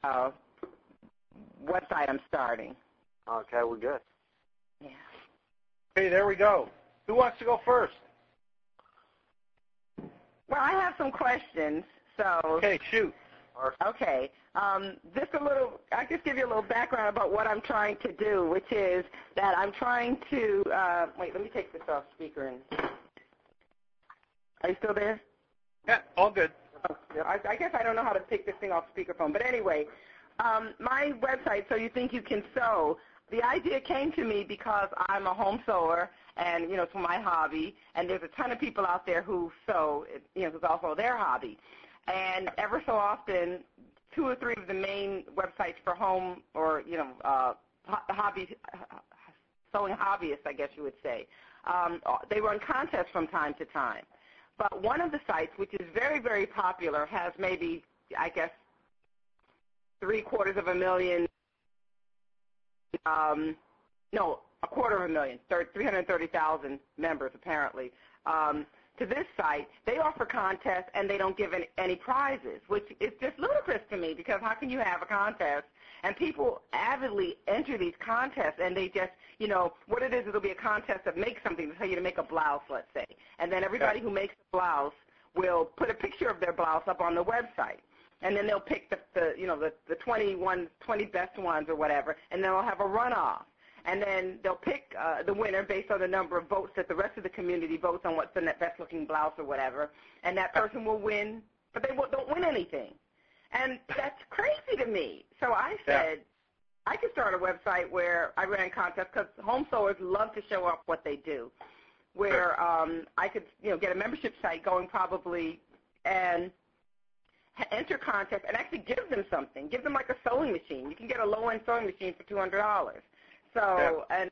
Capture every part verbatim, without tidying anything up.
uh, website I'm starting. Okay, we're good. Yeah. Okay, there we go. Who wants to go first? Well, I have some questions. So. Okay, shoot. Okay. Um, just a little, I'll just give you a little background about what I'm trying to do, which is that I'm trying to, uh, wait, let me take this off speaker. And, are you still there? Yeah, all good. Oh, I, I guess I don't know how to take this thing off speakerphone. But anyway, um, my website, So You Think You Can Sew, the idea came to me because I'm a home sewer, and, you know, it's my hobby, and there's a ton of people out there who sew, you know, it's also their hobby. And ever so often, two or three of the main websites for home or, you know, uh, hobby, sewing hobbyists, I guess you would say, um, they run contests from time to time. But one of the sites, which is very, very popular, has maybe, I guess, three quarters of a million, um, no, a quarter of a million, three hundred thirty thousand members apparently. Um, to this site, they offer contests and they don't give any, any prizes, which is just ludicrous to me because how can you have a contest and people avidly enter these contests and they just, you know, what it is, it'll be a contest of make something to tell you to make a blouse, let's say. And then everybody who makes a blouse will put a picture of their blouse up on the website. And then they'll pick the, the you know, the, the twenty, one, twenty best ones or whatever, and then they'll have a runoff. And then they'll pick uh, the winner based on the number of votes that the rest of the community votes on what's the best-looking blouse or whatever, and that person will win, but they don't win anything. And that's crazy to me. So I said, yeah. I could start a website where I ran contests because home sewers love to show off what they do, where um, I could, you know, get a membership site going probably and enter contests and actually give them something. Give them like a sewing machine. You can get a low-end sewing machine for two hundred dollars. So, yeah. And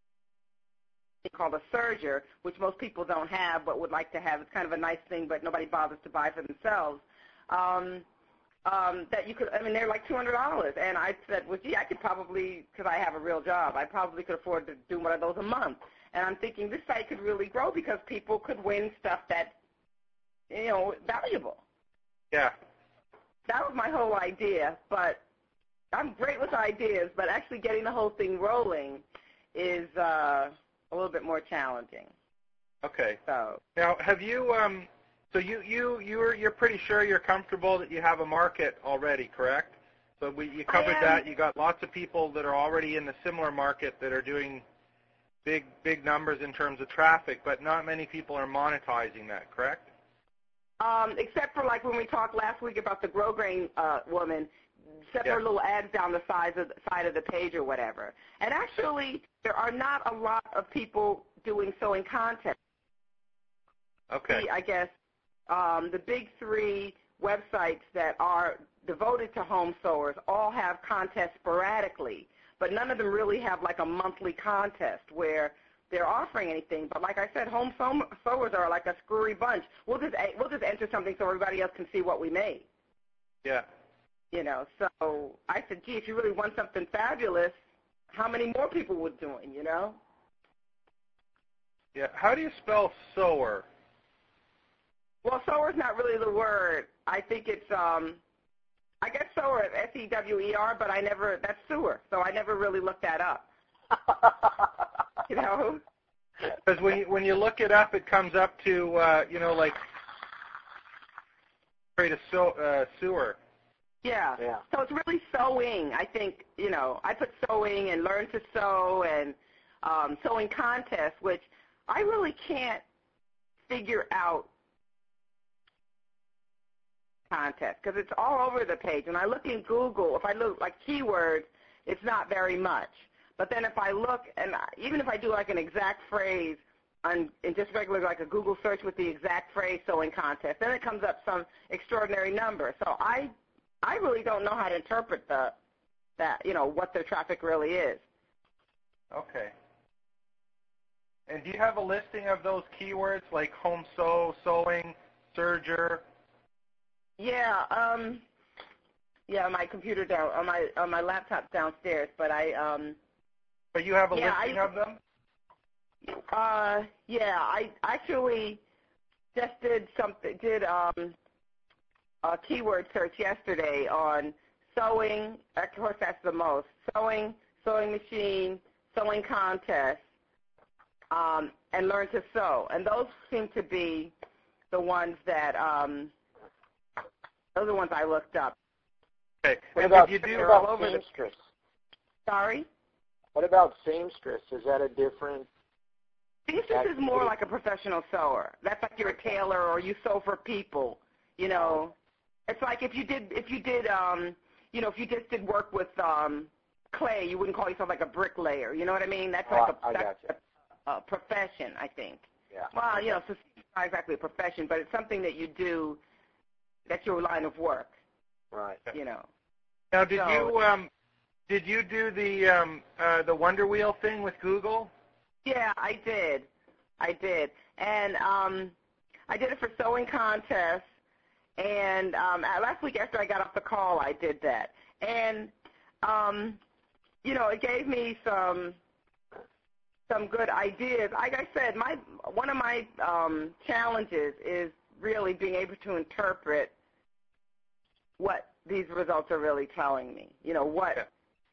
called a serger, which most people don't have but would like to have. It's kind of a nice thing, but nobody bothers to buy for themselves. Um, um, that you could, I mean, they're like two hundred dollars. And I said, well, gee, I could probably, because I have a real job, I probably could afford to do one of those a month. And I'm thinking this site could really grow because people could win stuff that's, you know, valuable. Yeah. That was my whole idea, but I'm great with ideas, but actually getting the whole thing rolling is uh, a little bit more challenging. Okay. So now, have you? Um, so you you you're you're pretty sure you're comfortable that you have a market already, correct? So we you covered that. You got lots of people that are already in the similar market that are doing big big numbers in terms of traffic, but not many people are monetizing that, correct? Um, except for like when we talked last week about the Grosgrain uh, woman. Except yeah. for little ads down the side of the side of the page or whatever. And actually, there are not a lot of people doing sewing contests. Okay. I guess um, the big three websites that are devoted to home sewers all have contests sporadically, but none of them really have like a monthly contest where they're offering anything. But like I said, home sew- sewers are like a screwy bunch. We'll just we'll just enter something so everybody else can see what we made. Yeah. You know, so I said, gee, if you really want something fabulous, how many more people would join, you know? Yeah. How do you spell sewer? Well, sewer is not really the word. I think it's, um, I guess sewer is S E W E R, but I never, that's sewer, so I never really looked that up. You know? Because when you, when you look it up, it comes up to, uh, you know, like, create a so, uh, sewer. Yeah. yeah. So it's really sewing. I think, you know, I put sewing and learn to sew and um, sewing contests, which I really can't figure out contests because it's all over the page. When I look in Google, if I look like keywords, it's not very much. But then if I look, and even if I do like an exact phrase on, in just regular like a Google search with the exact phrase sewing contest, then it comes up some extraordinary number. So I I really don't know how to interpret the, that, you know, what their traffic really is. Okay. And do you have a listing of those keywords like home sew, sewing, serger? Yeah, um, yeah, my computer down, on my on my laptop downstairs, but I, um. But you have a yeah, listing I, of them? Uh, yeah, I actually just did something, did, um, a keyword search yesterday on sewing, of course that's the most, sewing, sewing machine, sewing contest, um, and learn to sew. And those seem to be the ones that, um, those are the ones I looked up. Okay. What And about, did you do what about all over the, seamstress? Sorry? What about seamstress? Is that a different? Seamstress is more like a professional sewer. That's like you're a tailor or you sew for people, you know. It's like if you did, if you did, um, you know, if you just did work with um, clay, you wouldn't call yourself like a bricklayer. You know what I mean? That's like Oh, a, I that's gotcha. a, a profession, I think. Yeah. Well, you know, so it's not exactly a profession, but it's something that you do. That's your line of work. Right. You know. now, did So- you um, did you do the um, uh, the Wonder Wheel thing with Google? Yeah, I did. I did. And um, I did it for sewing contests. And um, last week after I got off the call, I did that. And, um, you know, it gave me some some good ideas. Like I said, my one of my um, challenges is really being able to interpret what these results are really telling me. You know, what... Yeah.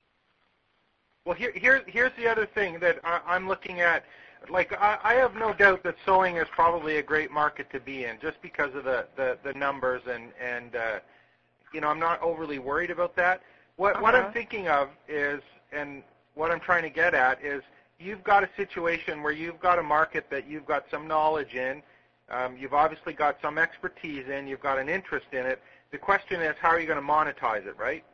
Well, here, here, here's the other thing that I, I'm looking at. Like, I, I have no doubt that sewing is probably a great market to be in, just because of the, the, the numbers, and, and uh, you know, I'm not overly worried about that. What, what Uh-huh. I'm thinking of is, and what I'm trying to get at is, you've got a situation where you've got a market that you've got some knowledge in, um, you've obviously got some expertise in, you've got an interest in it. The question is, how are you going to monetize it, right?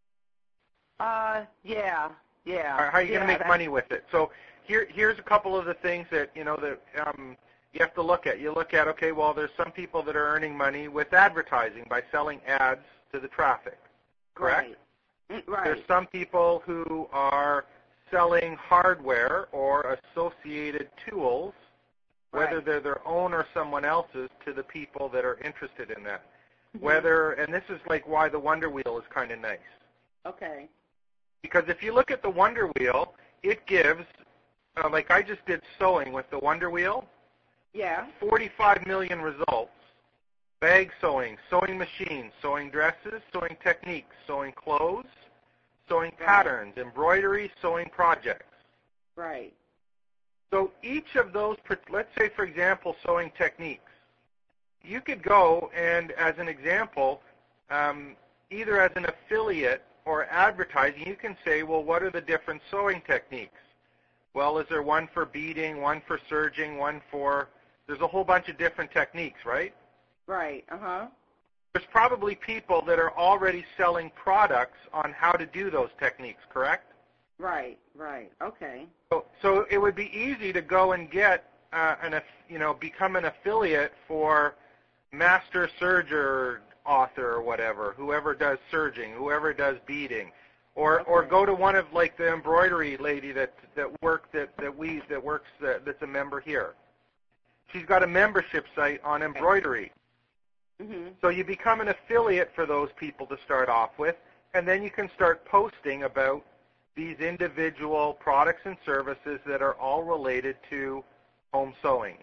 Uh, yeah, yeah. How are you yeah, going to make that's- money with it? So here, here's a couple of the things that, you know, that um, you have to look at. You look at, okay, well, there's some people that are earning money with advertising by selling ads to the traffic, correct? Right. Mm, right. There's some people who are selling hardware or associated tools, whether Right. they're their own or someone else's, to the people that are interested in that. Mhm. Whether, and this is like why the Wonder Wheel is kind of nice. Okay. Because if you look at the Wonder Wheel, it gives, uh, like I just did sewing with the Wonder Wheel, Yeah. forty-five million results. Bag sewing, sewing machines, sewing dresses, sewing techniques, sewing clothes, sewing Right. patterns, embroidery, sewing projects. Right. So each of those, let's say, for example, sewing techniques. You could go and, as an example, um, either as an affiliate or advertising, you can say, well, what are the different sewing techniques? Well, is there one for beading, one for serging, one for, there's a whole bunch of different techniques, right? Right. Uh-huh. There's probably people that are already selling products on how to do those techniques, correct? Right. Right. Okay. So, so it would be easy to go and get uh, an, aff- you know, become an affiliate for Master Serger author or whatever, whoever does serging, whoever does beading, or or Okay. go to one of like the embroidery lady that that work that that we that works that, that's a member here. She's got a membership site on embroidery. Mhm. So you become an affiliate for those people to start off with, and then you can start posting about these individual products and services that are all related to home sewing.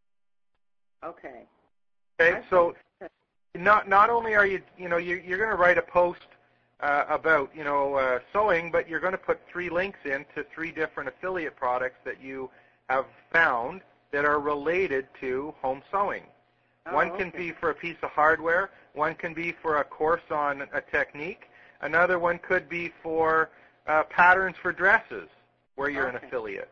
Okay. Okay, I so see. not not only are you you know you, you're going to write a post uh, about you know uh, sewing, but you're going to put three links in to three different affiliate products that you have found that are related to home sewing. Oh, One can okay. be for a piece of hardware. One can be for a course on a technique. Another one could be for uh, patterns for dresses, where you're an Okay. affiliate.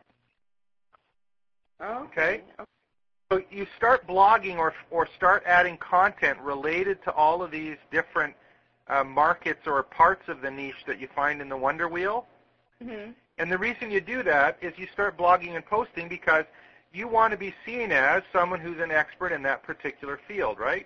Oh, Okay. okay. So you start blogging or or start adding content related to all of these different uh, markets or parts of the niche that you find in the Wonder Wheel. Mhm. And the reason you do that is you start blogging and posting because you want to be seen as someone who's an expert in that particular field, right?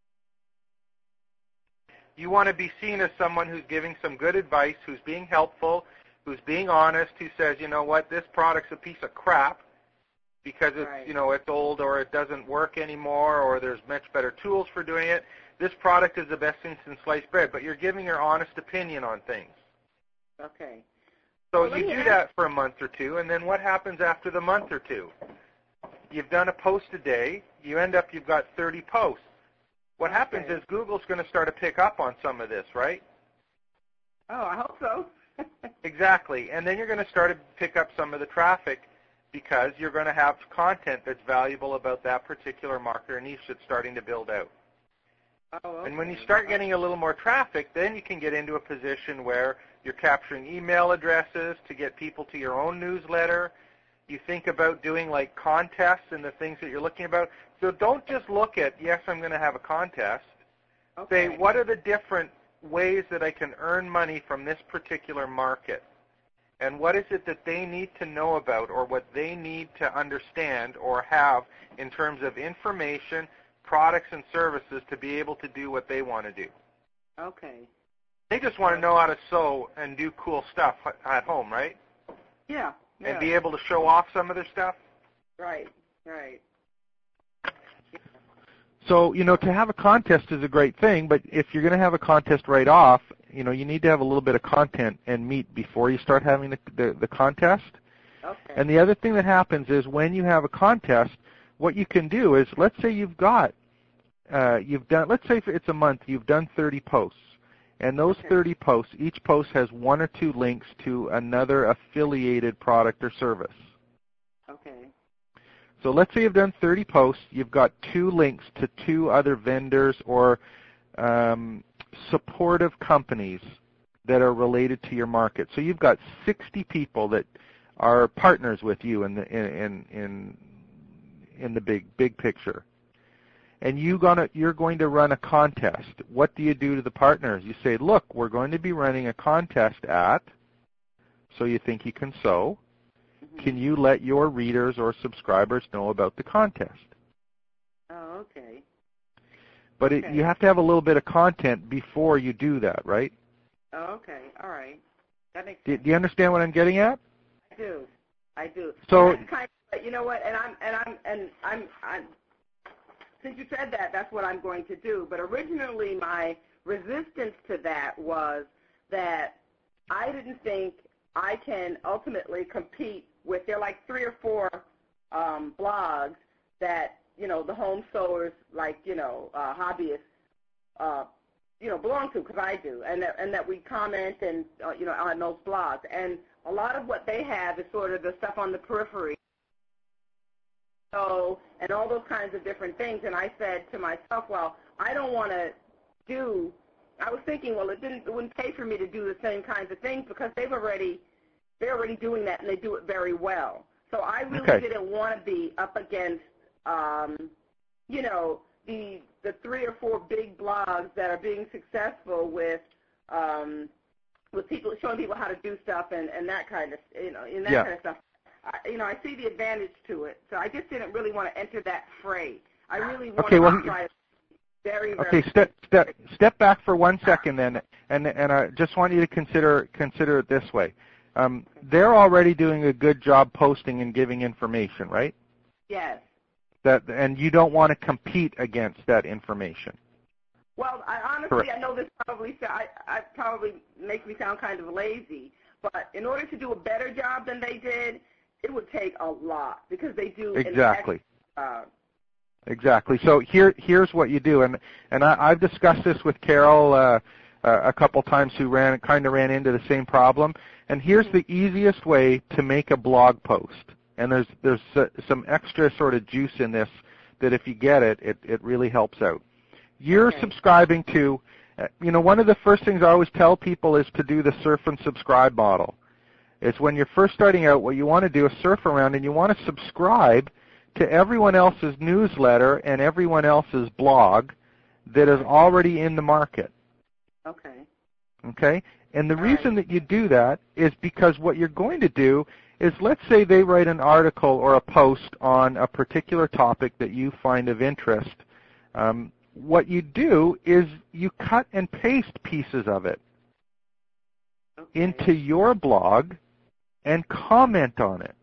You want to be seen as someone who's giving some good advice, who's being helpful, who's being honest, who says, you know what, this product's a piece of crap because it's, Right. you know, it's old or it doesn't work anymore or there's much better tools for doing it. This product is the best thing since sliced bread, but you're giving your honest opinion on things. Okay. So Well, let you me do ask- that for a month or two, and then what happens after the month or two? You've done a post a day. You end up, you've got thirty posts. What happens Okay. is Google's going to start to pick up on some of this, right? Oh, I hope so. Exactly. And then you're going to start to pick up some of the traffic because you're going to have content that's valuable about that particular market or niche that's starting to build out. Oh, okay. And when you start getting a little more traffic, then you can get into a position where you're capturing email addresses to get people to your own newsletter. You think about doing like contests and the things that you're looking about. So don't just look at, yes, I'm going to have a contest. Okay. Say, what are the different ways that I can earn money from this particular market? And what is it that they need to know about or what they need to understand or have in terms of information, products, and services to be able to do what they want to do? Okay. They just want to know how to sew and do cool stuff at home, right? Yeah. yeah. And be able to show off some of their stuff? Right, right. So, you know, to have a contest is a great thing, but if you're going to have a contest right off, you know, you need to have a little bit of content and meat before you start having the, the, the contest. Okay. And the other thing that happens is when you have a contest, what you can do is, let's say you've got, uh, you've done, let's say it's a month, you've done thirty posts. And those okay. thirty posts, each post has one or two links to another affiliated product or service. Okay. So let's say you've done thirty posts, you've got two links to two other vendors or um, supportive companies that are related to your market. So you've got sixty people that are partners with you in the in in in the big big picture. And you gonna you're going to run a contest. What do you do to the partners? You say, look, we're going to be running a contest at, so you think you can sew. Can you let your readers or subscribers know about the contest? Oh, okay. But okay. It, you have to have a little bit of content before you do that, right? Oh, okay. All right. That makes Do, sense. do you understand what I'm getting at? I do. I do. So, And that's kind of, you know what? And I'm and I'm and I'm I'm. Since you said that, that's what I'm going to do. But originally, my resistance to that was that I didn't think I can ultimately compete with, there are like three or four um, blogs that, you know, the home sewers, like, you know, uh, hobbyists, uh, you know, belong to, because I do, and that, and that we comment and, uh, you know, on those blogs. And a lot of what they have is sort of the stuff on the periphery. So, and all those kinds of different things. And I said to myself, well, I don't want to do, I was thinking, well, it didn't, it wouldn't pay for me to do the same kinds of things because they've already, they're already doing that and they do it very well. So I really okay. didn't want to be up against, um, you know, the the three or four big blogs that are being successful with, um, with people showing people how to do stuff and, and that kind of, you know, and that yeah. kind of stuff. I, you know, I see the advantage to it. So I just didn't really want to enter that fray. I really wanted okay, well, to try to very, very okay, step step step back for one second then, and and I just want you to consider consider it this way. Um, they're already doing a good job posting and giving information, right? Yes. That and you don't want to compete against that information. Well, I honestly, Correct. I know this probably I, I probably makes me sound kind of lazy, but in order to do a better job than they did, it would take a lot because they do exactly. An uh, exactly. So here, here's what you do, and and I, I've discussed this with Carol uh, uh, a couple times, who ran kind of ran into the same problem. And here's mm-hmm. the easiest way to make a blog post. And there's there's uh, some extra sort of juice in this that if you get it, it it really helps out. You're okay. subscribing to, uh, you know, one of the first things I always tell people is to do the surf and subscribe model. It's when you're first starting out, what you want to do is surf around and you want to subscribe to everyone else's newsletter and everyone else's blog that is already in the market. Okay. Okay? And the All reason right. that you do that is because what you're going to do is, let's say they write an article or a post on a particular topic that you find of interest. Um, what you do is you cut and paste pieces of it okay. into your blog and comment on it.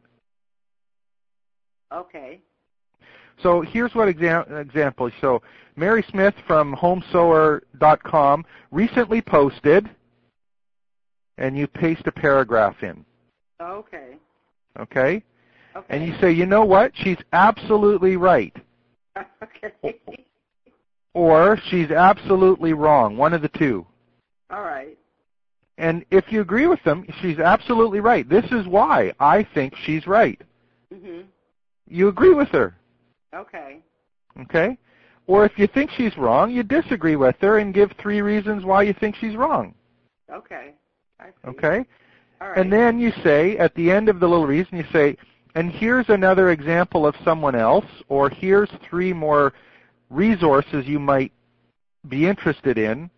Okay. So here's what exam- example. So Mary Smith from home sewer dot com recently posted, and you paste a paragraph in. Okay. Okay? Okay. And you say, you know what? She's absolutely right. okay. Or she's absolutely wrong. One of the two. All right. And if you agree with them, she's absolutely right. This is why I think she's right. Mhm. You agree with her. Okay. Okay? Or if you think she's wrong, you disagree with her and give three reasons why you think she's wrong. Okay. I see. Okay? All right. And then you say, at the end of the little reason, you say, and here's another example of someone else, or here's three more resources you might be interested in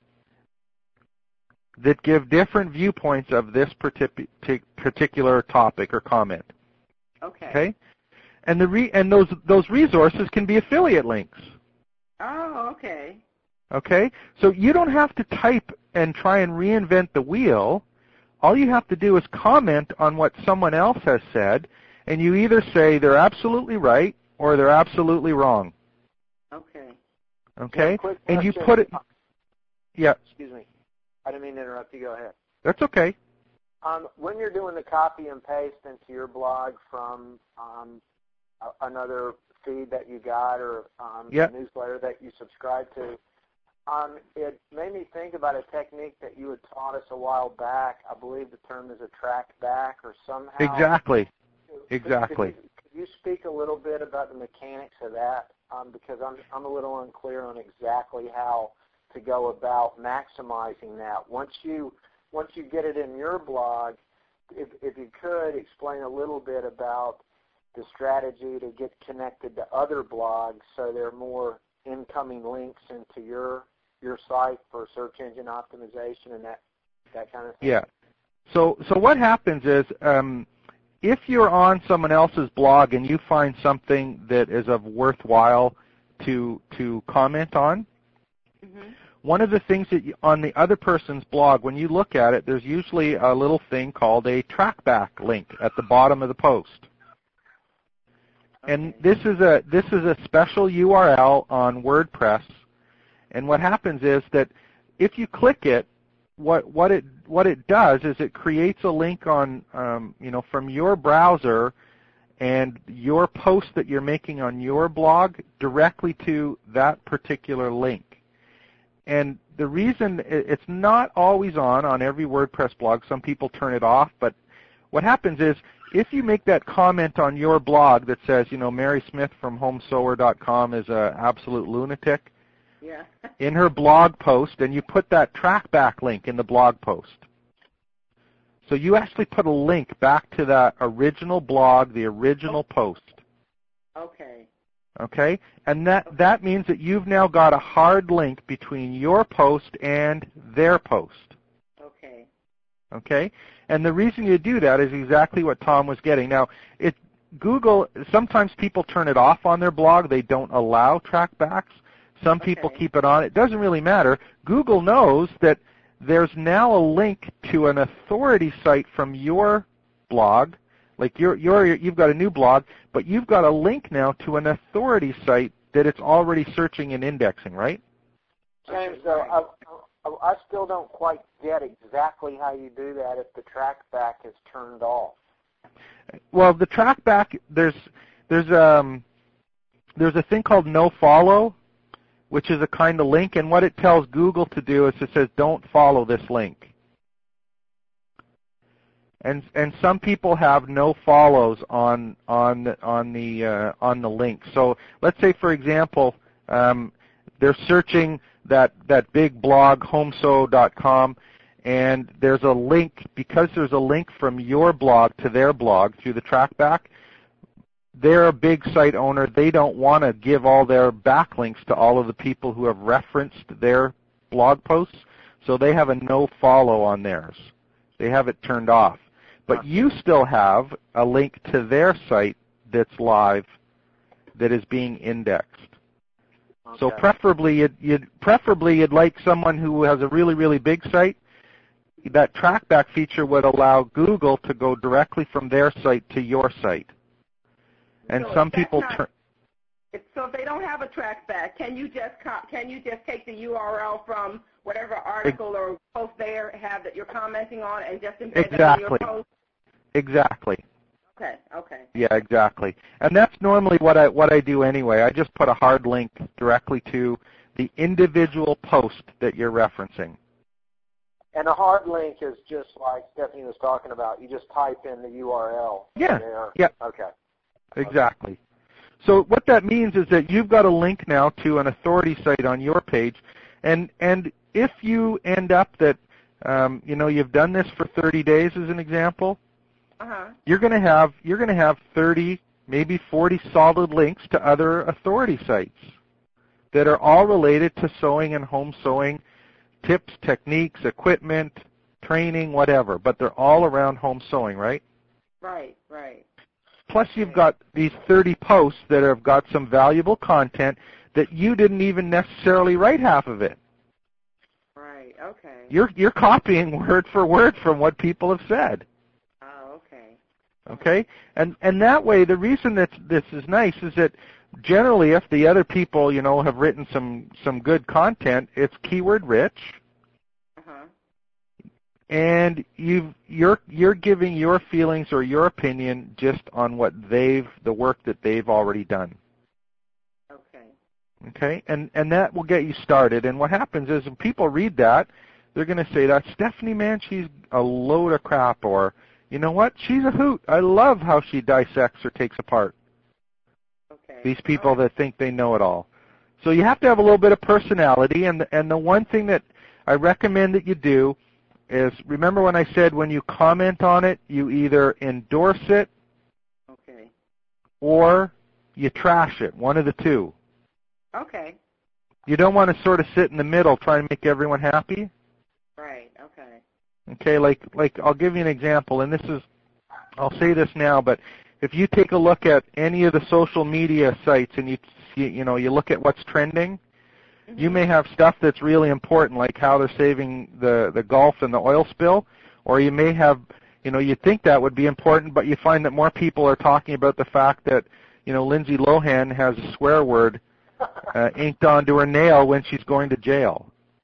that give different viewpoints of this partic- particular topic or comment. Okay. Okay? And the re- and those those resources can be affiliate links. Oh, okay. Okay? So you don't have to type and try and reinvent the wheel. All you have to do is comment on what someone else has said, and you either say they're absolutely right or they're absolutely wrong. Okay. Okay? Yeah, quick And you question. put it... Yeah, Excuse me. I didn't mean to interrupt you. Go ahead. that's okay. Um, when you're doing the copy and paste into your blog from um, a- another feed that you got or um, Yep. a newsletter that you subscribe to, um, it made me think about a technique that you had taught us a while back. I believe the term is a track back or somehow. Exactly. Could- Exactly. Could you, could you speak a little bit about the mechanics of that? Um, because I'm I'm a little unclear on exactly how to go about maximizing that. Once you once you get it in your blog, if if you could explain a little bit about the strategy to get connected to other blogs, so there are more incoming links into your your site for search engine optimization and that that kind of thing. Yeah. So so what happens is, um, if you're on someone else's blog and you find something that is of worthwhile to to comment on, Mhm. one of the things that you, on the other person's blog, when you look at it, there's usually a little thing called a trackback link at the bottom of the post. And Okay. this is a this is a special U R L on WordPress. And what happens is that if you click it, what what it what it does is it creates a link on um, you know from your browser and your post that you're making on your blog directly to that particular link. And the reason it's not always on on every WordPress blog, some people turn it off, but what happens is if you make that comment on your blog that says, you know, Mary Smith from home sewer dot com is an absolute lunatic, Yeah. in her blog post, and you put that trackback link in the blog post. So you actually put a link back to that original blog, the original post. Okay. Okay? And that, that means that you've now got a hard link between your post and their post. Okay. Okay? And the reason you do that is exactly what Tom was getting. Now, it, Google, sometimes people turn it off on their blog. They don't allow trackbacks. Some people Okay. keep it on. It doesn't really matter. Google knows that there's now a link to an authority site from your blog. Like you're, you're, you've got a new blog, but you've got a link now to an authority site that it's already searching and indexing, right? James, though, I, I, I still don't quite get exactly how you do that if the trackback is turned off. Well, the trackback, there's there's um there's a thing called nofollow, which is a kind of link, and what it tells Google to do is it says don't follow this link. And and some people have no follows on on on the uh, on the link. So let's say, for example, um, they're searching that that big blog home sew dot com, and there's a link because there's a link from your blog to their blog through the trackback. They're a big site owner. They don't want to give all their backlinks to all of the people who have referenced their blog posts, so they have a no follow on theirs. They have it turned off. But you still have a link to their site that's live, that is being indexed. Okay. So preferably, you'd, you'd preferably you'd like someone who has a really really big site. That trackback feature would allow Google to go directly from their site to your site. And So some if that's people not- turn. If, so if they don't have a trackback, can you just co- can you just take the U R L from whatever article or post they have that you're commenting on and just embed it in Exactly. your post? Exactly. Okay. Okay. Yeah, exactly. And that's normally what I what I do anyway. I just put a hard link directly to the individual post that you're referencing. And a hard link is just like Stephanie was talking about. You just type in the U R L. Yeah. There. Yeah. Okay. Exactly. Okay. So what that means is that you've got a link now to an authority site on your page, and and if you end up that um, you know you've done this for thirty days as an example, uh-huh. you're going to have you're going to have thirty, maybe forty solid links to other authority sites that are all related to sewing and home sewing tips, techniques, equipment, training, whatever, but they're all around home sewing, right? Right, right. Plus you've got these thirty posts that have got some valuable content that you didn't even necessarily write half of it. Right, okay. You're you're copying word for word from what people have said. Oh, okay. Okay? And and that way the reason that this is nice is that generally if the other people, you know, have written some some good content, it's keyword rich. Uh-huh. And you've, you're you're giving your feelings or your opinion just on what they've the work that they've already done. Okay. Okay, and and that will get you started. And what happens is when people read that, they're going to say, "That Stephanie, man, she's a load of crap," or, "You know what? She's a hoot. I love how she dissects or takes apart." Okay. These people right. that think they know it all. So you have to have a little bit of personality. And the, and the one thing that I recommend that you do is, remember when I said when you comment on it, you either endorse it Okay. or you trash it, one of the two. Okay. You don't want to sort of sit in the middle trying to make everyone happy. Right, okay. Okay, like like I'll give you an example, and this is, I'll say this now, but if you take a look at any of the social media sites and you you, you know you look at what's trending, mm-hmm. you may have stuff that's really important, like how they're saving the the Gulf and the oil spill, or you may have, you know, you think that would be important, but you find that more people are talking about the fact that, you know, Lindsay Lohan has a swear word uh, inked onto her nail when she's going to jail.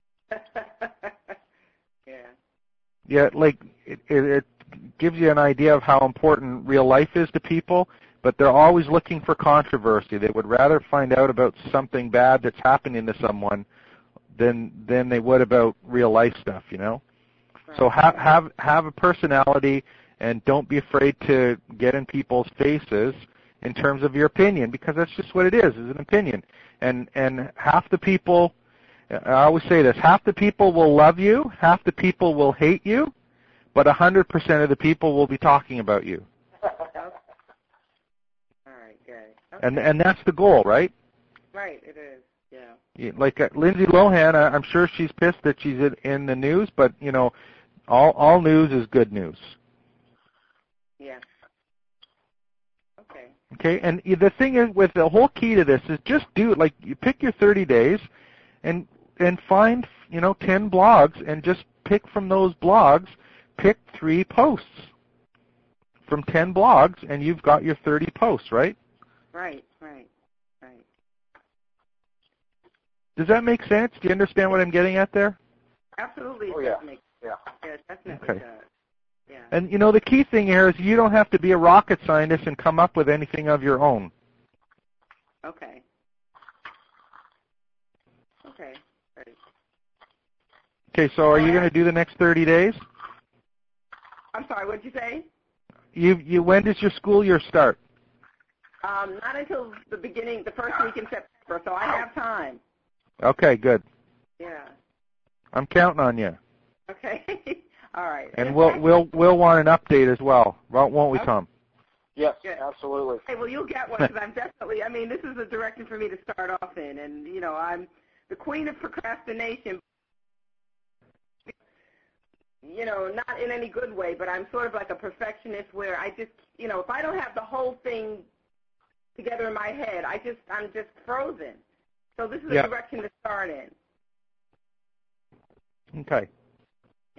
Yeah. Yeah, like it, it, it gives you an idea of how important real life is to people, but they're always looking for controversy. They would rather find out about something bad that's happening to someone than than they would about real life stuff, you know? Right. So have have have a personality, and don't be afraid to get in people's faces in terms of your opinion, because that's just what it is, is an opinion. And and half the people, I always say this, half the people will love you, half the people will hate you, but one hundred percent of the people will be talking about you. All right, good. Okay. And and that's the goal, right? Right, it is, yeah. Yeah, like uh, Lindsay Lohan, I, I'm sure she's pissed that she's in, in the news, but, you know, all all news is good news. Yeah. Okay. Okay, and the thing is, with the whole key to this is just do it. Like, you pick your thirty days, and and find, you know, ten blogs, and just pick from those blogs, pick three posts from ten blogs, and you've got your thirty posts, right? Right, right, right. Does that make sense? Do you understand what I'm getting at there? Absolutely, it oh, does yeah. make Yeah. Yeah, it definitely Okay. does. Yeah. And, you know, the key thing here is you don't have to be a rocket scientist and come up with anything of your own. Okay. Okay. Right. Okay, so are you going to do the next thirty days? I'm sorry, what did you say? You, you, when does your school year start? Um, not until the beginning, the first week in September, so I have time. Okay, good. Yeah. I'm counting on you. Okay. All right. And we'll we'll we'll want an update as well, won't we, Tom? Yes, Good. absolutely. Hey, well, you'll get one because I'm definitely. I mean, this is a direction for me to start off in, and you know, I'm the queen of procrastination. You know, not in any good way, but I'm sort of like a perfectionist where I just, you know, if I don't have the whole thing together in my head, I just, I'm just frozen. So this is Yeah. a direction to start in. Okay. Yeah.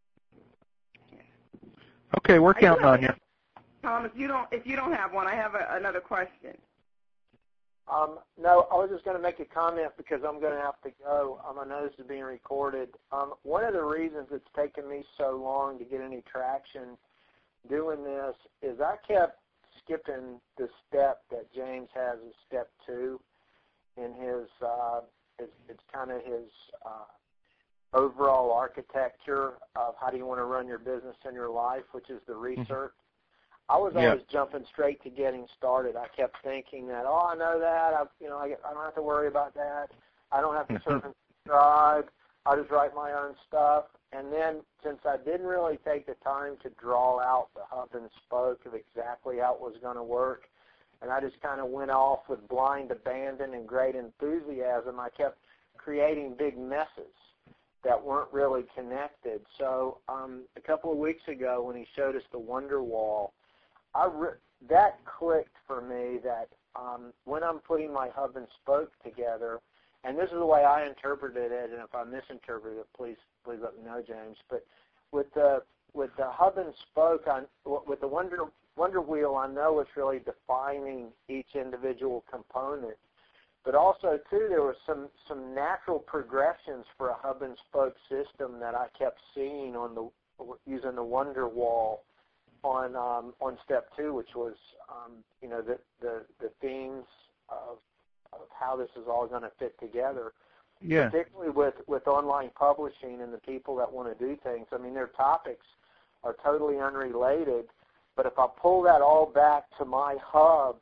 Okay, we're I do counting have on you. a- Tom, if you don't, if you don't have one, I have a, another question. Um, no, I was just going to make a comment because I'm going to have to go. Um, I know this is being recorded. Um, one of the reasons it's taken me so long to get any traction doing this is I kept skipping the step that James has as step two in his, uh, it's, it's kind of his uh, overall architecture of how do you want to run your business and your life, which is the research. I was Yeah. always jumping straight to getting started. I kept thinking that, oh, I know that. I, you know, I, I don't have to worry about that. I don't have to serve and subscribe. I'll just write my own stuff. And then since I didn't really take the time to draw out the hub and spoke of exactly how it was going to work, and I just kind of went off with blind abandon and great enthusiasm, I kept creating big messes that weren't really connected. So um, a couple of weeks ago when he showed us the Wonder Wall, I re- that clicked for me that um, when I'm putting my hub and spoke together, and this is the way I interpreted it, and if I misinterpreted it, please please let me know, James. But with the with the hub and spoke, on with the Wonder Wonder Wheel, I know it's really defining each individual component. But also, too, there were some, some natural progressions for a hub and spoke system that I kept seeing on the using the Wonder Wall on um, on step two, which was um, you know the, the the themes of of how this is all going to fit together. Yeah. Particularly with, with online publishing and the people that want to do things. I mean, their topics are totally unrelated, but if I pull that all back to my hub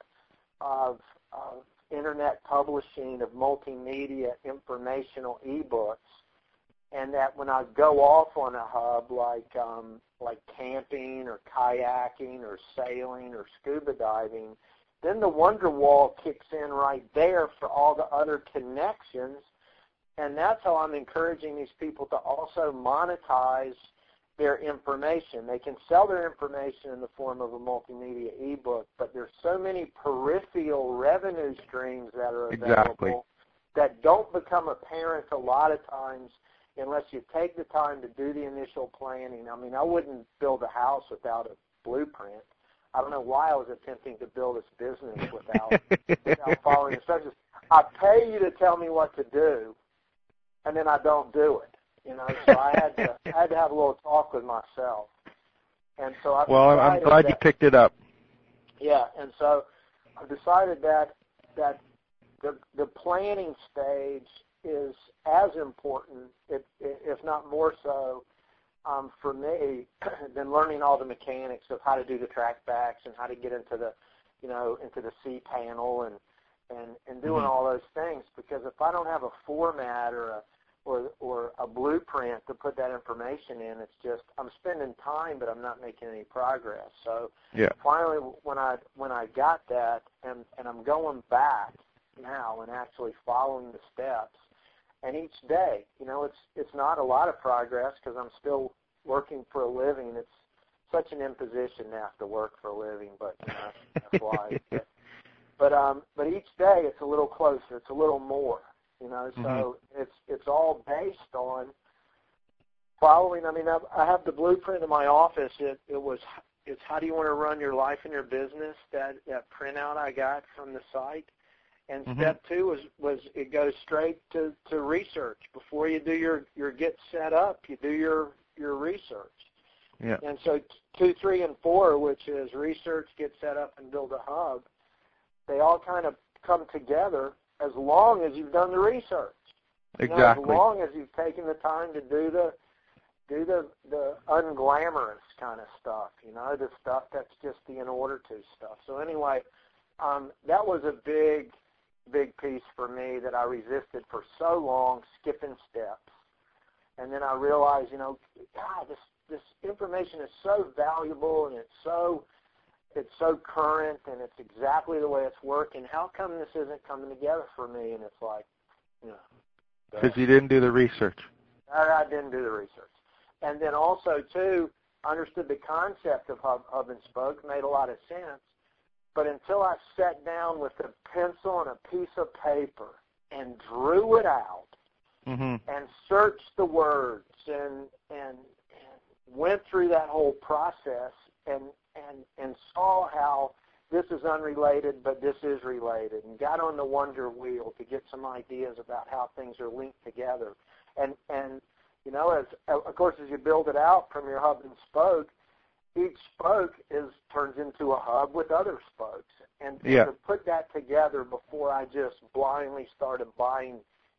of, of internet publishing, of multimedia informational ebooks, and that when I go off on a hub like um, like camping or kayaking or sailing or scuba diving, then the Wonder Wall kicks in right there for all the other connections, and that's how I'm encouraging these people to also monetize their information. They can sell their information in the form of a multimedia ebook, but there's so many peripheral revenue streams that are available Exactly. that don't become apparent a lot of times unless you take the time to do the initial planning. I mean, I wouldn't build a house without a blueprint. I don't know why I was attempting to build this business without, without following instructions. I pay you to tell me what to do, and then I don't do it. You know, so I had to I had to have a little talk with myself. And so I Well, I'm glad that, you picked it up. Yeah, and so I decided that that the the planning stage is as important, if, if not more so, um, for me than learning all the mechanics of how to do the trackbacks and how to get into the, you know, into the C panel and and and doing Mm-hmm. all those things. Because if I don't have a format or a or or a blueprint to put that information in, it's just I'm spending time, but I'm not making any progress. So Yeah. finally, when I when I got that, and and I'm going back now and actually following the steps, and each day, you know, it's it's not a lot of progress because I'm still working for a living. It's such an imposition to have to work for a living, but you know, that's why. But, but um, but each day it's a little closer. It's a little more. You know, so mm-hmm. it's it's all based on following. I mean, I, I have the blueprint in my office. It it was it's how do you want to run your life and your business? That that printout I got from the site. And Mm-hmm. step two was was it goes straight to, to research. Before you do your, your get set up, you do your your research. Yeah. And so two, three, and four, which is research, get set up, and build a hub, they all kind of come together as long as you've done the research. Exactly. You know, as long as you've taken the time to do the do the the unglamorous kind of stuff, you know, the stuff that's just the in order to stuff. So anyway, um, that was a big, big piece for me that I resisted for so long, skipping steps. And then I realized, you know, God, this this information is so valuable and it's so it's so current and it's exactly the way it's working. How come this isn't coming together for me? And it's like, you know. Because you didn't do the research. I, I didn't do the research. And then also, too, understood the concept of hub, hub and spoke, made a lot of sense. But until I sat down with a pencil and a piece of paper and drew it out Mm-hmm. and searched the words and, and and went through that whole process and and and saw how this is unrelated but this is related, and got on the Wonder Wheel to get some ideas about how things are linked together. And and you know, as of course as you build it out from your hub and spoke, each spoke is turns into a hub with other spokes. And, Yeah. and to put that together before I just blindly started buying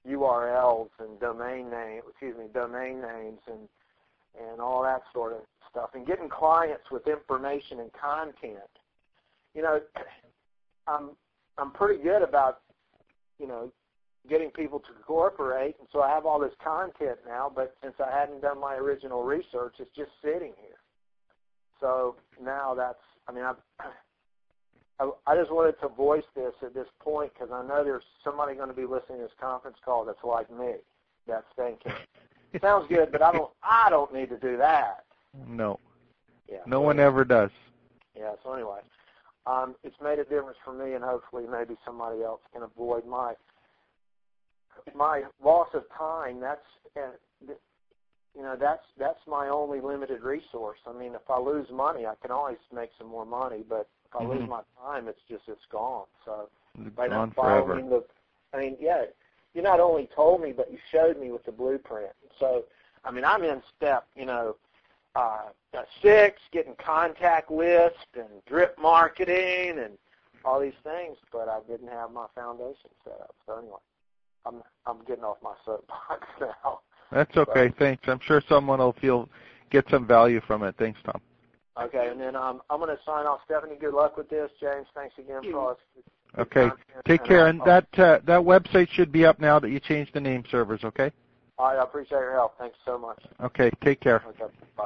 U R Ls and domain name, excuse me, domain names and and all that sort of stuff, and getting clients with information and content. You know, I'm I'm pretty good about, you know, getting people to cooperate, and so I have all this content now, but since I hadn't done my original research, it's just sitting here. So now that's, I mean, I've, I, I just wanted to voice this at this point because I know there's somebody going to be listening to this conference call that's like me, that's thinking, it sounds good, but I don't, I don't need to do that. No. Yeah. No so one anyway. ever does. Yeah, so anyway, um, it's made a difference for me, and hopefully maybe somebody else can avoid my my loss of time. That's, uh, you know, that's that's my only limited resource. I mean, if I lose money, I can always make some more money, but if I mm-hmm. lose my time, it's just, it's gone. So It's right gone now, forever. following the, I mean, yeah, you not only told me, but you showed me with the blueprint. So, I mean, I'm in step, you know, uh, six, getting contact list and drip marketing and all these things, but I didn't have my foundation set up. So anyway, I'm I'm getting off my soapbox now. That's okay. But, thanks. I'm sure someone will feel get some value from it. Thanks, Tom. Okay, and then um, I'm going to sign off. Stephanie, good luck with this. James, thanks again for all this. Okay. Take care. And that uh, that website should be up now that you changed the name servers, okay? All right, I appreciate your help. Thanks so much. Okay, take care. Okay, bye.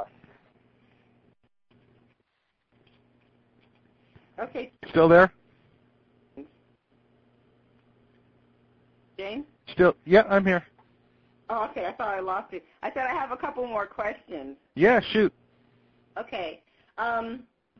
Okay. Still there? James? Still, yeah, I'm here. Oh, okay. I thought I lost you. I said I have a couple more questions. Yeah, shoot. Okay. Um,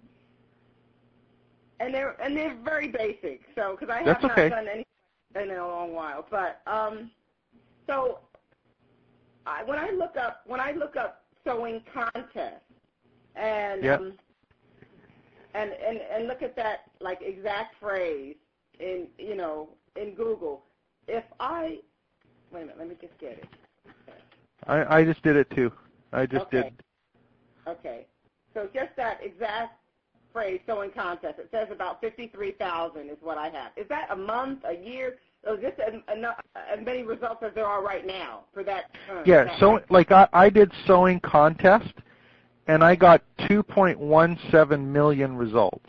and they're and they're very basic. So because I have That's not okay. done anything in a long while, but um, so I, when I look up when I look up sewing contest and yep. um, and and and look at that like exact phrase in you know in Google, if I wait a minute, let me just get it. Okay. I I just did it too. I just okay. did. Okay. So just that exact phrase, sewing contest, it says about fifty-three thousand is what I have. Is that a month, a year? Or just as, as many results as there are right now for that term? Yeah, that so right? like I, I did sewing contest, and I got two point one seven million results.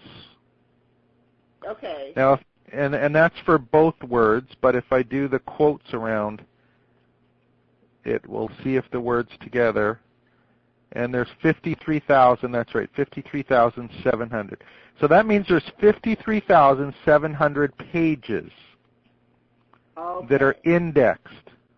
Okay. Now, if, and and that's for both words, but if I do the quotes around, it will see if the words together. And there's fifty-three thousand, that's right, fifty-three thousand seven hundred. So that means there's fifty-three thousand seven hundred pages okay. that are indexed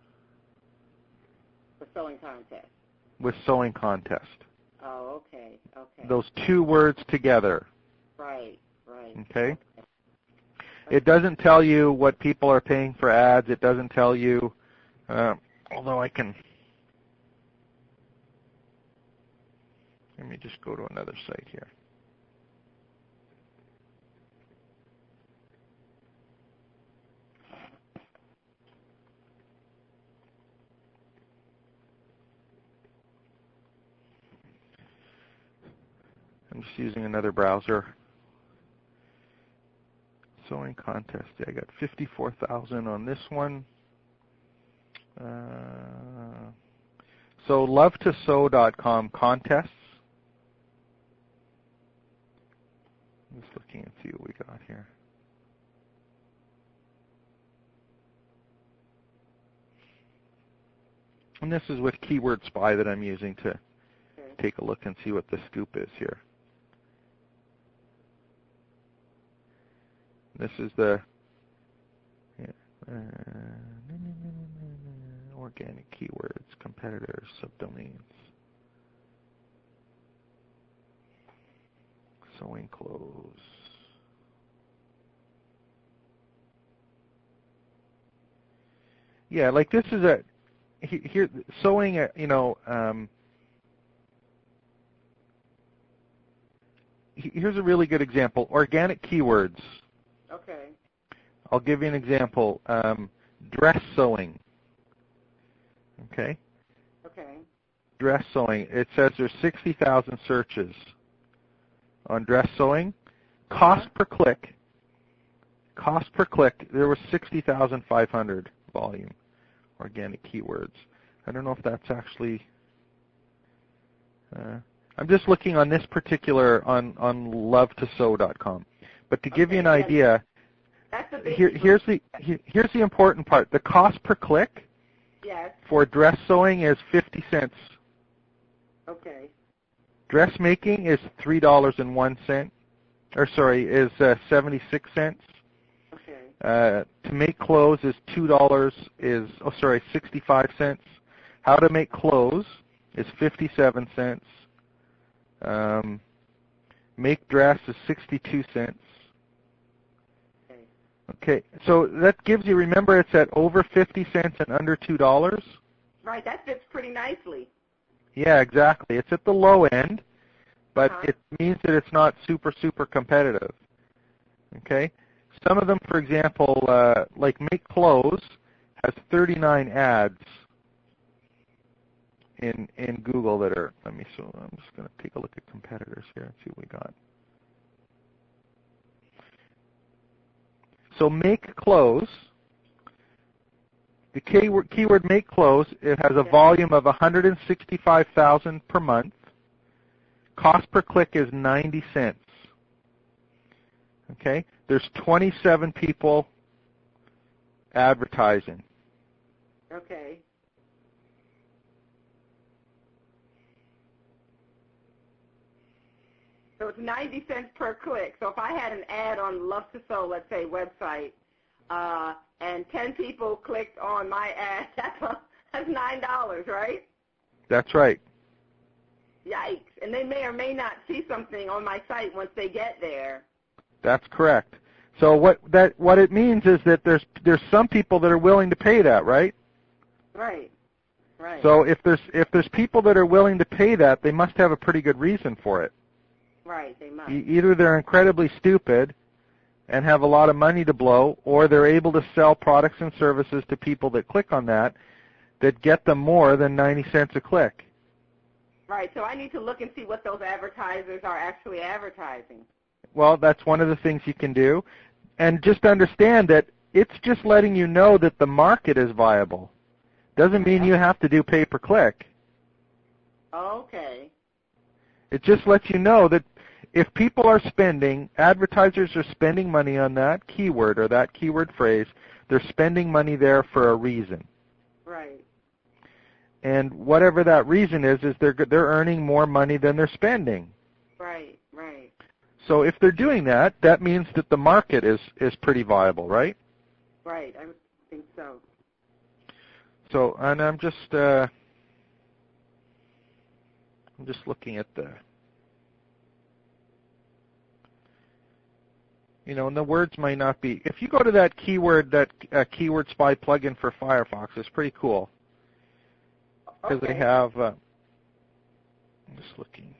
for sewing contest. with sewing contest. Oh, okay, okay. Those two words together. Right, right. Okay? Okay. It doesn't tell you what people are paying for ads. It doesn't tell you, uh, although I can... Let me just go to another site here. I'm just using another browser. Sewing contest. I got fifty-four thousand on this one. Uh, so love to sew dot com contests. Just looking and see what we got here. And this is with Keyword Spy that I'm using to okay. take a look and see what the scoop is here. This is the yeah, uh, organic keywords, competitors, subdomains. Sewing clothes. Yeah, like this is a here sewing. A, you know, um, here's a really good example. Organic keywords. Okay. I'll give you an example. Um, dress sewing. Okay. Okay. Dress sewing. It says there's sixty thousand searches on dress sewing. Cost uh-huh. per click, cost per click, there was sixty thousand five hundred volume. organic keywords. I don't know if that's actually. Uh, I'm just looking on this particular on on love to sew dot com. But to give Okay, you an yeah. idea, That's the big here, here's the here, here's the important part. The cost per click Yes. for dress sewing is fifty cents. Okay. Dressmaking is three dollars and one cent, or sorry, is uh, seventy-six cents. Okay. Uh, to make clothes is two dollars. Is oh sorry, sixty-five cents. How to make clothes is fifty-seven cents. Um, make dress is sixty-two cents. Okay. Okay, so that gives you. Remember, it's at over fifty cents and under two dollars. Right. That fits pretty nicely. Yeah, exactly. It's at the low end, but Uh-huh. it means that it's not super, super competitive. Okay? Some of them, for example, uh, like Make Clothes, has thirty-nine ads in in Google that are, let me, so I'm just going to take a look at competitors here and see what we got. So Make Clothes, the keyword, keyword Make Clothes, it has a Yeah. volume of one hundred sixty-five thousand per month. Cost per click is ninety cents. Okay? There's twenty-seven people advertising. Okay. So it's ninety cents per click. So if I had an ad on Love to Sew, let's say, website, uh, and ten people clicked on my ad, that's, a, that's nine dollars, right? That's right. Yikes. And they may or may not see something on my site once they get there. That's correct. So what that what it means is that there's there's some people that are willing to pay that, right? Right. Right. So if there's if there's people that are willing to pay that, they must have a pretty good reason for it. Right, they must. E- Either they're incredibly stupid and have a lot of money to blow, or they're able to sell products and services to people that click on that that get them more than ninety cents a click. Right, so I need to look and see what those advertisers are actually advertising. Well, that's one of the things you can do. And just understand that it's just letting you know that the market is viable. Doesn't mean you have to do pay-per-click. Okay. It just lets you know that if people are spending, advertisers are spending money on that keyword or that keyword phrase, they're spending money there for a reason. Right. And whatever that reason is, is they're they're earning more money than they're spending. Right, right. So if they're doing that, that means that the market is, is pretty viable, right? Right, I would think so. So, and I'm just uh, I'm just looking at the, you know, and the words might not be. If you go to that keyword, that uh, Keyword Spy plugin for Firefox, it's pretty cool because Okay. they have. Uh, I'm just looking.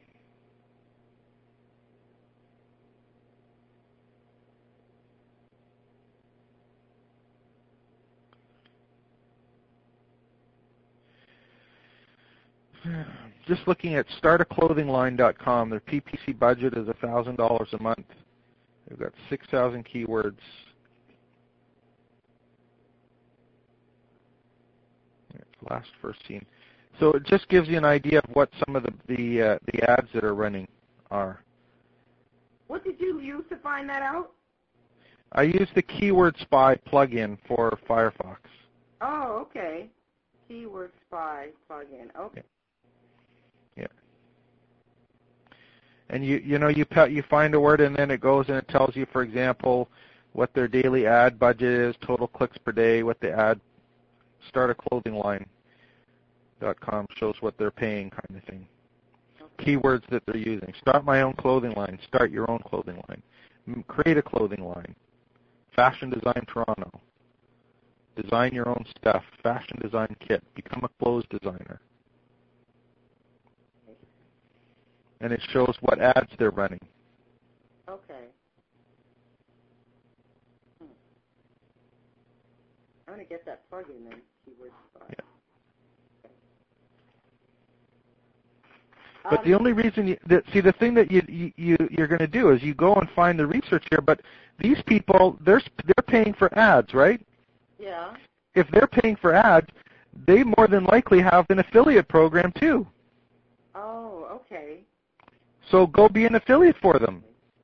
Just looking at start a clothing line dot com, their P P C budget is one thousand dollars a month. They've got six thousand keywords. Last first seen. So it just gives you an idea of what some of the the, uh, the ads that are running are. What did you use to find that out? I use the Keyword Spy plugin for Firefox. Oh, okay. Keyword Spy plugin. Okay. Yeah. And you you know you pe- you find a word and then it goes and it tells you, for example, what their daily ad budget is, total clicks per day, what the ad. Start a clothing line dot com shows what they're paying, kind of thing. Okay. Keywords that they're using. Start my own clothing line. Start your own clothing line. M- create a clothing line. Fashion Design Toronto. Design your own stuff. Fashion Design Kit. Become a clothes designer. And it shows what ads they're running. Okay. Hmm. I'm going to get that plugin then, Keyword Spy. Yeah. But the only reason you that, see the thing that you you you're going to do is you go and find the research here. But these people, they're they're paying for ads, right? Yeah. If they're paying for ads, they more than likely have an affiliate program too. Oh, okay. So go be an affiliate for them.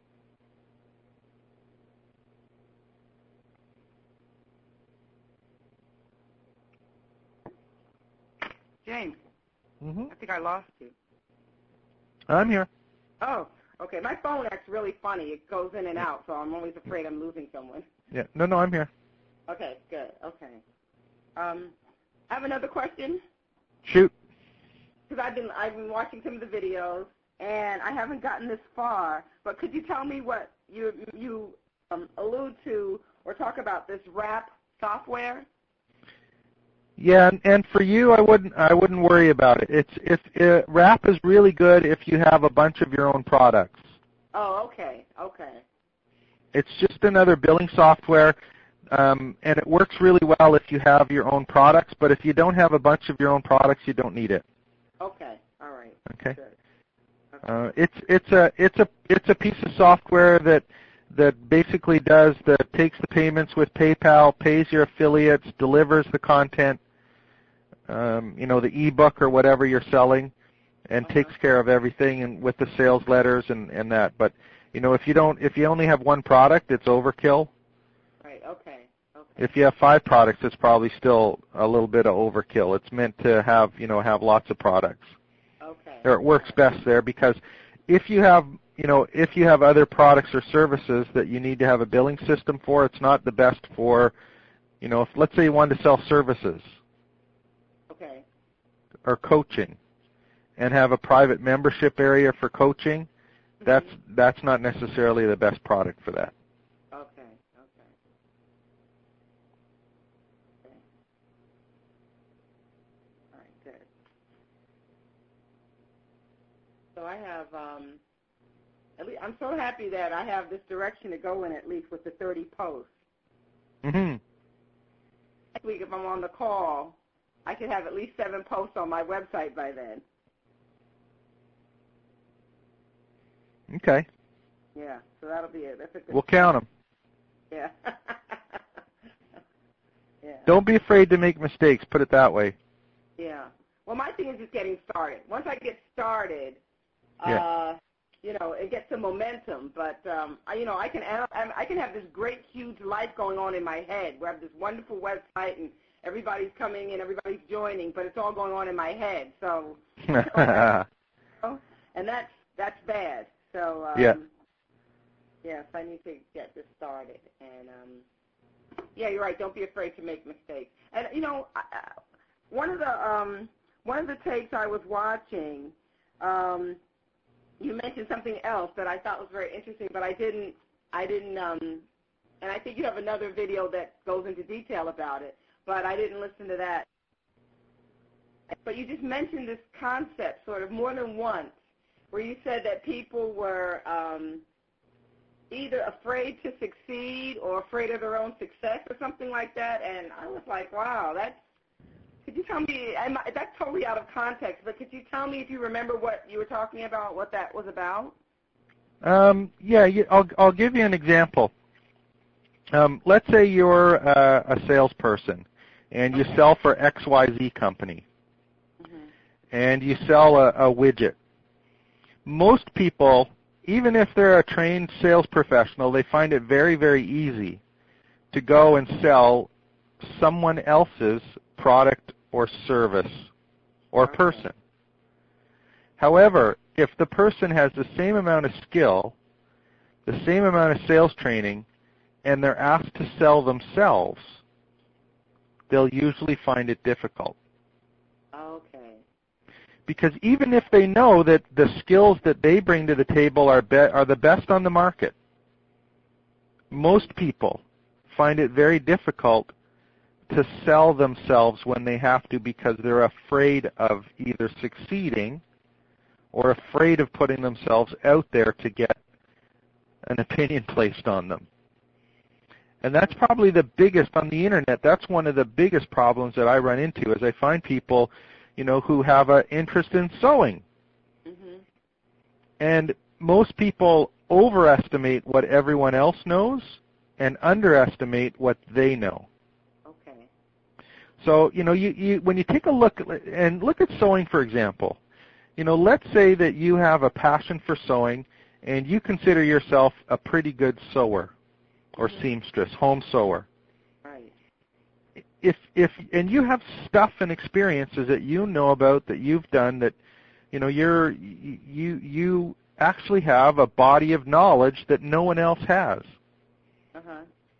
James, Mm-hmm. I think I lost you. I'm here. Oh, okay. My phone acts really funny. It goes in and out, so I'm always afraid I'm losing someone. Yeah. No, no, I'm here. Okay, good. Okay. Um, I have another question. Shoot. Because I've been I've been watching some of the videos and I haven't gotten this far. But could you tell me what you you um, allude to or talk about this wrap software? Yeah, and, and for you, I wouldn't I wouldn't worry about it. It's if it, wrap is really good if you have a bunch of your own products. Oh, okay, okay. It's just another billing software, um, and it works really well if you have your own products. But if you don't have a bunch of your own products, you don't need it. Okay, all right. Okay. Good. Okay. Uh, it's it's a it's a it's a piece of software that that basically does the takes the payments with PayPal, pays your affiliates, delivers the content, um, you know, the ebook or whatever you're selling, and Uh-huh. takes care of everything and with the sales letters and, and that. But you know, if you don't, if you only have one product, it's overkill. Right. Okay. Okay. If you have five products, it's probably still a little bit of overkill. It's meant to have you know have lots of products. Okay. Or it works best there because if you have you know if you have other products or services that you need to have a billing system for, it's not the best for you know if let's say you wanted to sell services Okay. or coaching and have a private membership area for coaching, that's that's not necessarily the best product for that. Okay. Okay. Okay. All right. Good. So I have. Um, at least I'm so happy that I have this direction to go in at least with the thirty posts. Mhm. Next week, if I'm on the call, I could have at least seven posts on my website by then. Okay. Yeah. So that'll be it. That's a good. We'll count them. Yeah. Yeah. Don't be afraid to make mistakes. Put it that way. Yeah. Well, my thing is just getting started. Once I get started, Yeah. uh, you know, it gets some momentum. But um, I, you know, I can I can have this great, huge life going on in my head where I have this wonderful website and everybody's coming and everybody's joining, but it's all going on in my head. So, and that's that's bad. So um, yeah. Yes, I need to get this started. And um, yeah, you're right. Don't be afraid to make mistakes. And you know, I, one of the um, one of the tapes I was watching, um, you mentioned something else that I thought was very interesting, but I didn't. I didn't. Um, and I think you have another video that goes into detail about it, but I didn't listen to that. But you just mentioned this concept sort of more than once, where you said that people were um, either afraid to succeed or afraid of their own success or something like that. And I was like, wow, that's, could you tell me, I'm, that's totally out of context, but could you tell me if you remember what you were talking about, what that was about? Um, yeah, you, I'll, I'll give you an example. Um, let's say you're uh, a salesperson and you Okay. sell for X Y Z company, Mm-hmm. and you sell a, a widget. Most people, even if they're a trained sales professional, they find it very, very easy to go and sell someone else's product or service or Okay. person. However, if the person has the same amount of skill, the same amount of sales training, and they're asked to sell themselves, they'll usually find it difficult. Okay. Because even if they know that the skills that they bring to the table are be- are the best on the market, most people find it very difficult to sell themselves when they have to because they're afraid of either succeeding or afraid of putting themselves out there to get an opinion placed on them. And that's probably the biggest on the internet. That's one of the biggest problems that I run into is I find people, you know, who have an interest in sewing. Mm-hmm. And most people overestimate what everyone else knows and underestimate what they know. Okay. So, you know, you, you when you take a look at, and look at sewing, for example, you know, let's say that you have a passion for sewing and you consider yourself a pretty good sewer or seamstress, home sewer. Right. If if and you have stuff and experiences that you know about that you've done that, you know, you're you you actually have a body of knowledge that no one else has. Uh-huh.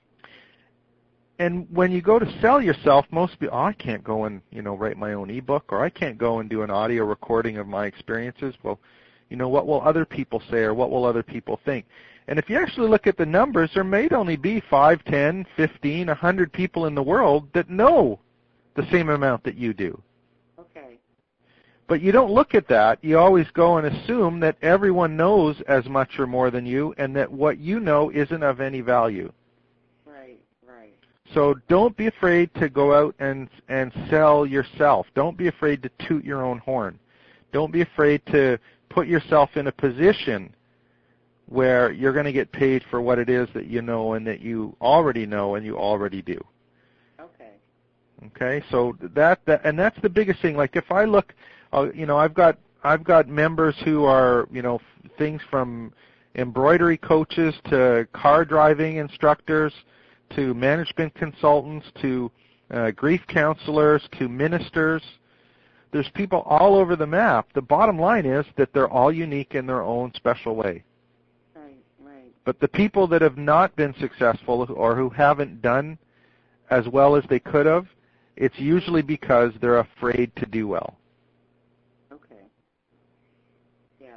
And when you go to sell yourself, most people, oh, I can't go and, you know, write my own ebook, or I can't go and do an audio recording of my experiences. Well, you know, what will other people say, or what will other people think? And if you actually look at the numbers, there may only be five, ten, fifteen, a hundred people in the world that know the same amount that you do. Okay. But you don't look at that. You always go and assume that everyone knows as much or more than you, and that what you know isn't of any value. Right, right. So don't be afraid to go out and and sell yourself. Don't be afraid to toot your own horn. Don't be afraid to put yourself in a position where you're going to get paid for what it is that you know and that you already know and you already do. Okay. Okay, so that, that and that's the biggest thing. Like if I look, uh, you know, I've got I've got members who are, you know, things from embroidery coaches to car driving instructors to management consultants to uh, grief counselors to ministers. There's people all over the map. The bottom line is that they're all unique in their own special way. Right, right. But the people that have not been successful or who haven't done as well as they could have, it's usually because they're afraid to do well. Okay. Yeah.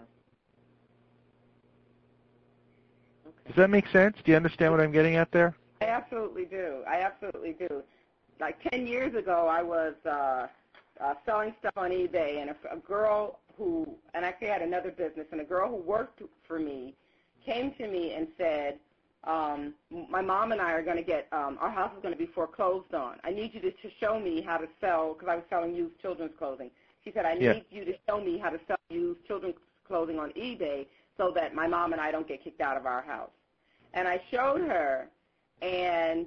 Okay. Does that make sense? Do you understand what I'm getting at there? I absolutely do. I absolutely do. Like ten years ago, I was uh, uh, selling stuff on eBay, and a, a girl who, and I actually had another business, and a girl who worked for me came to me and said, um, my mom and I are going to get, um, our house is going to be foreclosed on. I need you to, to show me how to sell, because I was selling used children's clothing. She said, I need Yeah. you to show me how to sell used children's clothing on eBay so that my mom and I don't get kicked out of our house. And I showed her, and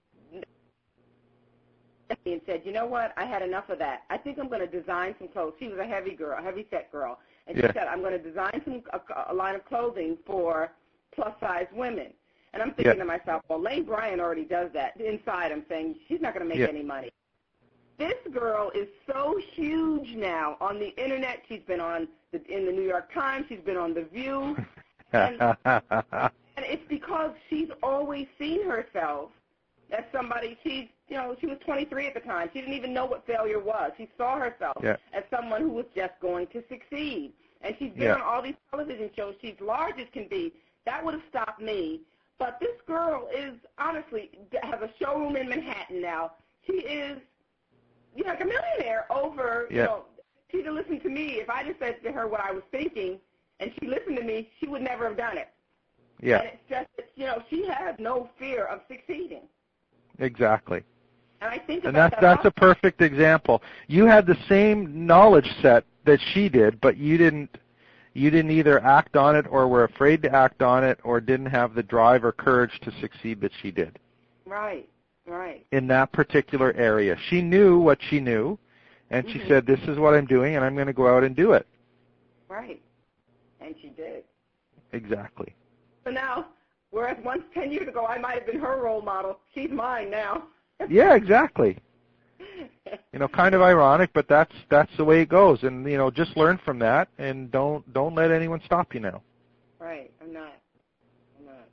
and said, you know what, I had enough of that. I think I'm going to design some clothes. She was a heavy girl, a heavy-set girl. And she Yeah. said, I'm going to design some a, a line of clothing for plus-size women. And I'm thinking Yeah. to myself, well, Lane Bryant already does that. Inside, I'm saying, she's not going to make Yeah. any money. This girl is so huge now on the Internet. She's been on the, in the New York Times. She's been on The View. And, and it's because she's always seen herself as somebody, she's, you know, she was twenty-three at the time. She didn't even know what failure was. She saw herself Yeah. as someone who was just going to succeed. And she's been Yeah. on all these television shows. She's large as can be. That would have stopped me. But this girl is, honestly, has a showroom in Manhattan now. She is, you know, like a millionaire over, Yeah. you know, she to listen to me. If I just said to her what I was thinking and she listened to me, she would never have done it. Yeah, And it's just, it's, you know, she has no fear of succeeding. exactly. And I think And about that's that that's a perfect example. You had the same knowledge set that she did, but you didn't you didn't either act on it or were afraid to act on it or didn't have the drive or courage to succeed that she did. Right, right. In that particular area. She knew what she knew, and she Mhm. said, this is what I'm doing, and I'm going to go out and do it. Right. And she did. Exactly. So now, whereas once ten years ago I might have been her role model, she's mine now. Yeah, exactly. You know, kind of ironic, but that's that's the way it goes. And you know, just learn from that, and don't don't let anyone stop you now. Right. I'm not. I'm not.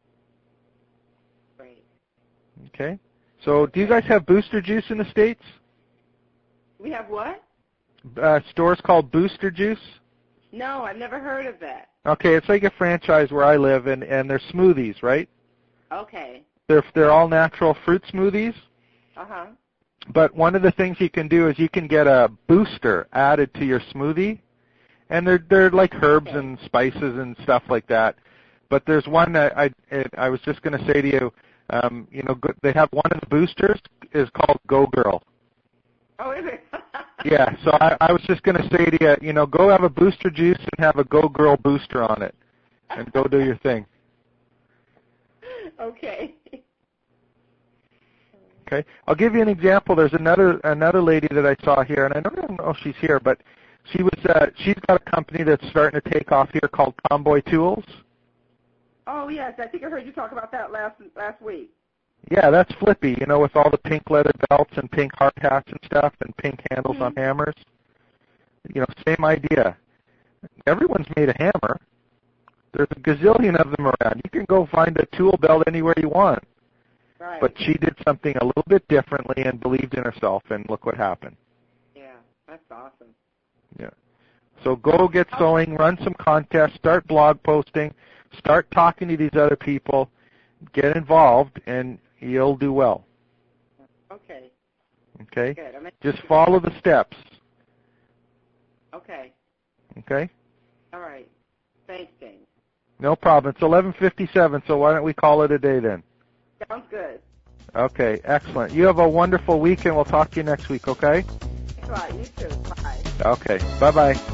Right. Okay. So, do you guys have Booster Juice in the States? We have what? Uh, stores called Booster Juice. No, I've never heard of that. Okay, it's like a franchise where I live, and and they're smoothies, right? Okay. They're they're all natural fruit smoothies. Uh-huh. But one of the things you can do is you can get a booster added to your smoothie, and they're they're like herbs Okay. and spices and stuff like that. But there's one that I I, I was just going to say to you, um, you know, go- they have one of the boosters is called Go Girl. Oh, is it? Yeah, so I, I was just going to say to you, you know, go have a booster juice and have a Go Girl booster on it, and go do your thing. Okay. Okay, I'll give you an example. There's another another lady that I saw here, and I don't know if she's here, but she was uh, she's got a company that's starting to take off here called Tomboy Tools. Oh yes, I think I heard you talk about that last last week. Yeah, that's flippy, you know, with all the pink leather belts and pink hard hats and stuff and pink handles mm-hmm. on hammers. You know, same idea. Everyone's made a hammer. There's a gazillion of them around. You can go find a tool belt anywhere you want. Right. But she did something a little bit differently and believed in herself, and look what happened. Yeah, that's awesome. Yeah. So go get sewing, run some contests, start blog posting, start talking to these other people, get involved, and you'll do well. Okay. Okay? Good. I'm Just follow the steps. Okay. Okay? All right. Thanks, James. No problem. It's eleven fifty-seven, so why don't we call it a day then? Sounds good. Okay, excellent. You have a wonderful week, and we'll talk to you next week, okay? All right, you too. Bye. Okay, bye-bye.